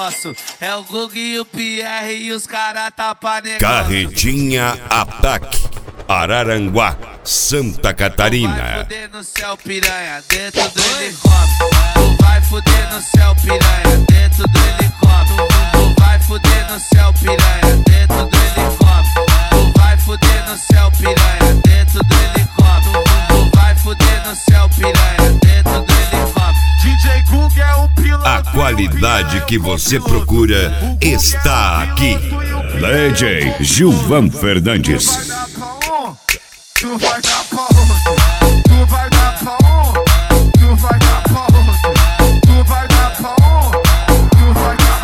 negócio. É o Gug e o PR e os caras tá pra negócio. Carretinha Ataque, Araranguá, Santa Catarina. Vai fuder no céu, piranha, dentro do helicóptero. Vai fuder no céu, piranha, dentro do helicóptero. Vai fuder no céu, piranha, dentro do helicóptero. Vai fuder no céu, piranha, dentro do helicóptero. Vai fuder no céu, piranha, dentro do helicóptero. DJ Gug é o piloto. A qualidade que você procura está aqui. DJ Gilvan Fernandes. Tu vai dar pra onde? Tu vai dar pra onde? Tu vai dar pra onde? Tu vai dar pra onde? Tu vai dar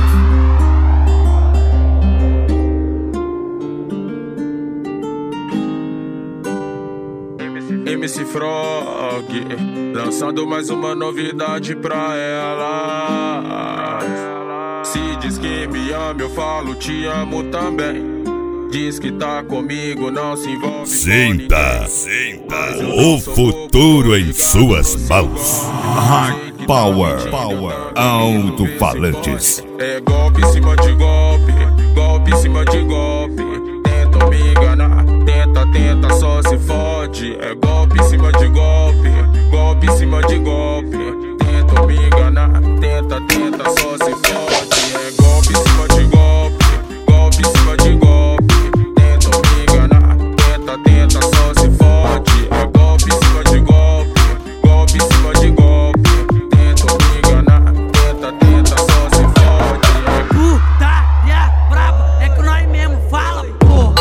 pra onde? MC Frog lançando mais uma novidade pra ela. Se diz que me ama, eu falo te amo também. Diz que tá comigo, não se envolve. Sinta, o futuro em suas mãos. High Power, Alto-falantes. É golpe em cima de golpe, golpe em cima de golpe. Tenta me enganar, tenta, só se fode. É golpe em cima de golpe, golpe em cima de golpe. Tenta me enganar, tenta, só se fode. É golpe em cima de golpe, golpe em cima de golpe. Tenta, só se fode. É golpe em cima de golpe, golpe em cima de golpe. Tenta me enganar, tenta, só se fode. Putaria braba, é que nós mesmo fala, pô.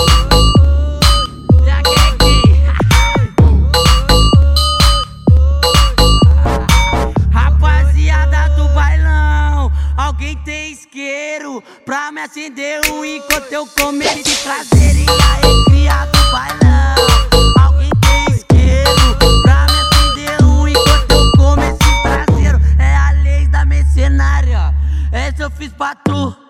Rapaziada do bailão, alguém tem isqueiro pra me acender enquanto eu comer esse prazer e aí cria do bailão. Alguém tem isqueiro pra me acender enquanto eu como esse prazer. É a lei da mercenária, essa eu fiz pra tu.